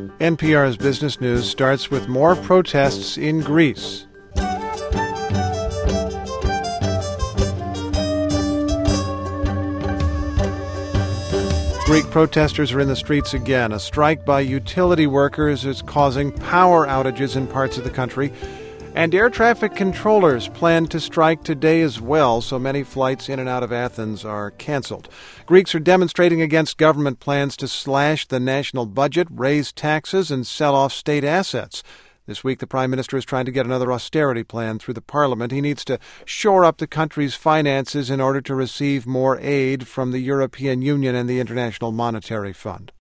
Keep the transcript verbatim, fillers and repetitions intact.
N P R's Business News starts with more protests in Greece. Greek protesters are in the streets again. A strike by utility workers is causing power outages in parts of the country. And air traffic controllers plan to strike today as well, so many flights in and out of Athens are canceled. Greeks are demonstrating against government plans to slash the national budget, raise taxes, and sell off state assets. This week, the Prime Minister is trying to get another austerity plan through the Parliament. He needs to shore up the country's finances in order to receive more aid from the European Union and the International Monetary Fund.